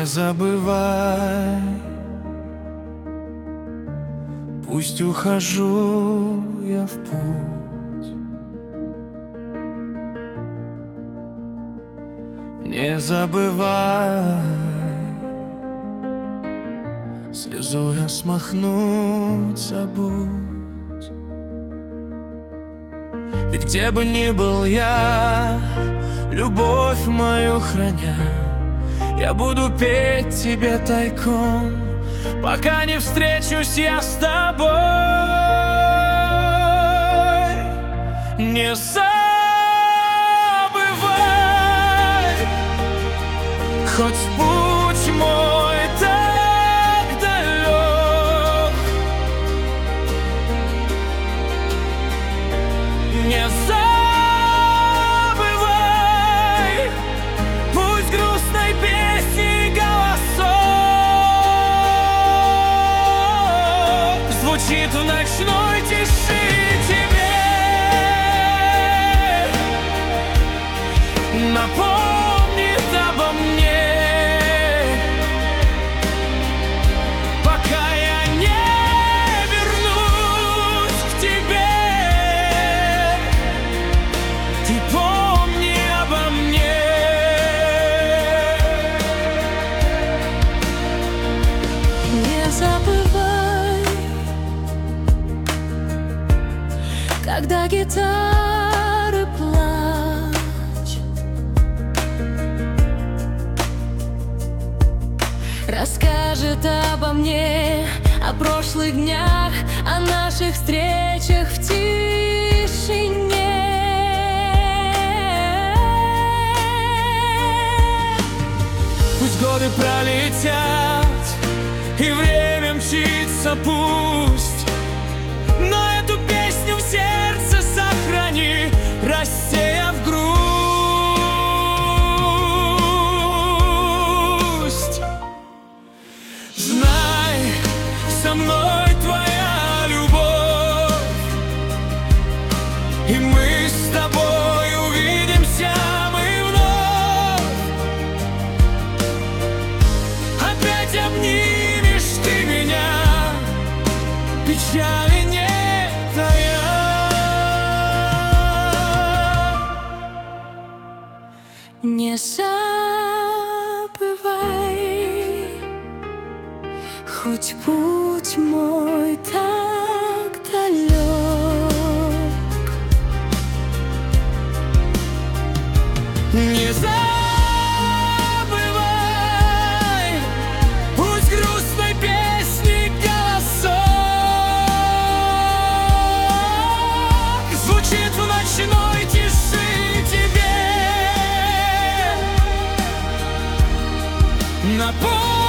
Не забывай, пусть ухожу я в путь. Не забывай, слезу я смахнуть забудь. Ведь где бы ни был я, любовь мою храня, я буду петь тебе тайком, пока не встречусь я с тобой. Не забывай, хоть путь мой так далек. Не забывай, пусть грустной песни голосок звучит в ночной тиши тебе. Напомнит обо мне, пока я не вернусь к тебе. Ты помни обо мне. Не забывай, когда гитары плачут, расскажет обо мне, о прошлых днях, о наших встречах в тишине. Пусть годы пролетят и время мчится, пусть, но эту песню в сердце сохрани, рассеяв грусть. Знай, со мной твоя любовь, и мы с тобой увидимся мы вновь. Опять обнимешь ты меня, печали не тая. Не забывай, хоть путь мой так далек. Не забывай, пусть грустной песни голосок звучит в ночной тиши тебе. Напомни